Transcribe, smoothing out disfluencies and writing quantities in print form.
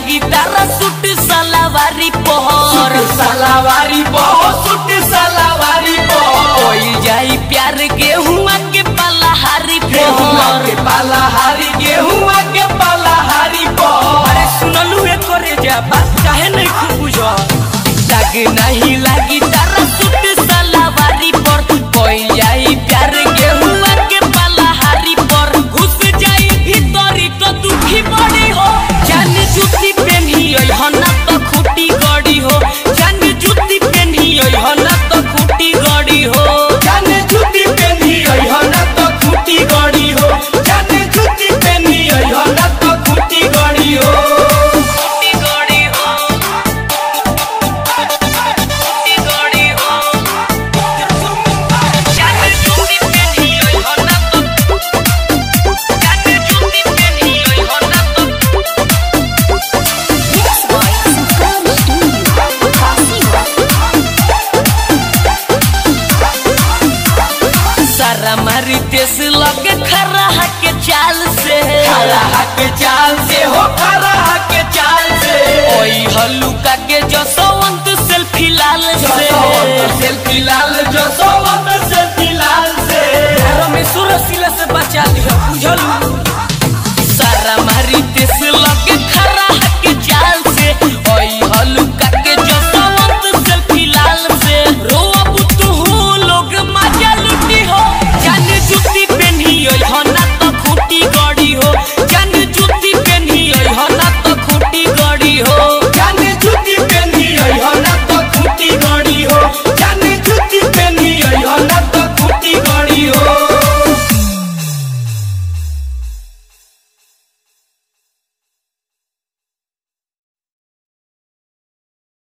लागी तारा सूट सलावारी पहर सलावारी बहुत सूट सलावारी कोई जाई प्यार गेहुआ के पलहारी पहर के पलहारी गेहुआ के पलहारी अरे सुनलू ए करे जा बात काहे नहीं खूब बुझो दाग नहीं लागी तारा सूट सलावारी पर कोई जाई प्यार गेहुआ के पलहारी पर घुस जाई भीतरी तो दुखी बड़ी हो जान जूती पहनी ओइ हना तो खूटी गड़ी हो जान जूती पहनी ओइ हना तो खूटी गड़ी हो जाने जूती पहनी ओइ हना तो खूटी गड़ी हो जाने जूती पहनी ओइ हना तो खूटी गड़ी हो खूटी गड़ी हो खूटी गड़ी हो जान जूती पहनी ओइ हना तो जान जूती पहनी ओइ हना तो सारा मारी देश लगे खरा के चाल से खरा के चाल से हो खरा के चाल से ओई हल्लुका के जसवंत सेल्फी लाल से सेल्फी लाल जो सोवत सेल्फी लाल से रमेश रसीला से बचा लिया बुझलू